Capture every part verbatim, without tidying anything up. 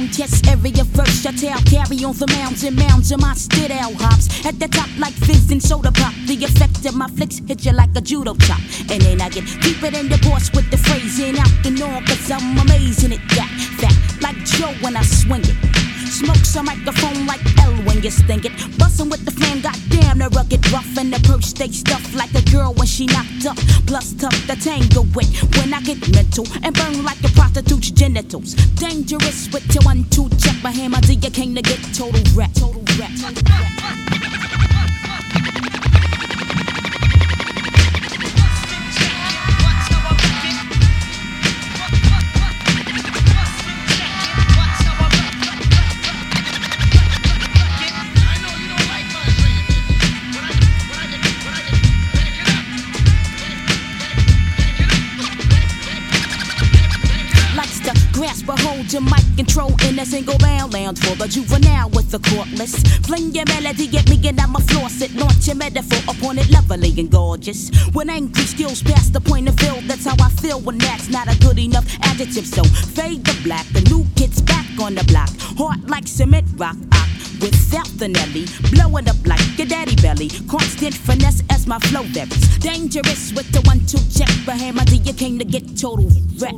contest area first. I tell carry on for mounds and mounds of my stid out hops. At the top like fizz and soda pop. The effect of my flicks hit you like a judo chop. And then I get deeper in the course with the phrasing out the norm, cause I'm amazing at that. Fat like Joe when I swing it. Smoke some microphone like L when you sting it. Bustin' with the flame, goddamn the rugged rough. And the perch stay stuffed like a girl when she knocked up. Plus tough to tangle with when I get mental. And burn like a prostitute's genitals. Dangerous with your one two check. My hammer till you came to get total rap. Total rap. Total rap. Hold your mic control in a single bound lounge for the juvenile with the cordless. Fling your melody, get me and I'm a floss it. Launch your metaphor upon it, lovely and gorgeous. When angry skills past the point of view, that's how I feel when that's not a good enough adjective. So fade the black, the new kid's back on the block. Hard like cement rock, ah, without the Nelly. Blowing up like your daddy belly. Constant finesse as my flow varies. Dangerous with the one two check. But hammer till you came to get total wreck.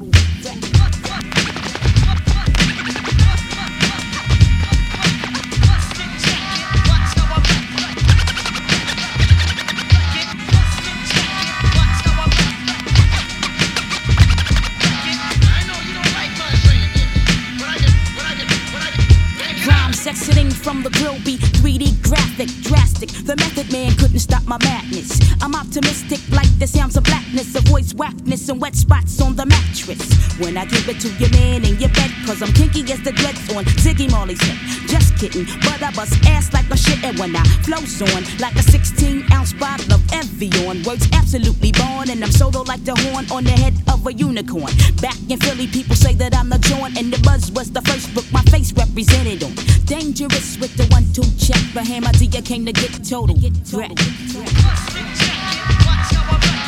Exiting from the grill be three D graphic, drastic. The method man couldn't stop my madness. I'm optimistic like the sounds of blackness. Avoids whackness and wet spots on the mattress. When I give it to your man in your bed, cause I'm kinky as the dreads on Ziggy Marley's head. Just kidding, but I bust ass like a shit. And when I flows on like a sixteen ounce bottle of Evian. Words absolutely born, and I'm solo like the horn on the head of a unicorn. Back in Philly, people say that I'm the joint, and the buzz was the first book my face represented on. Dangerous with the one two check. The hammer till you came to get total. Get total. Get total.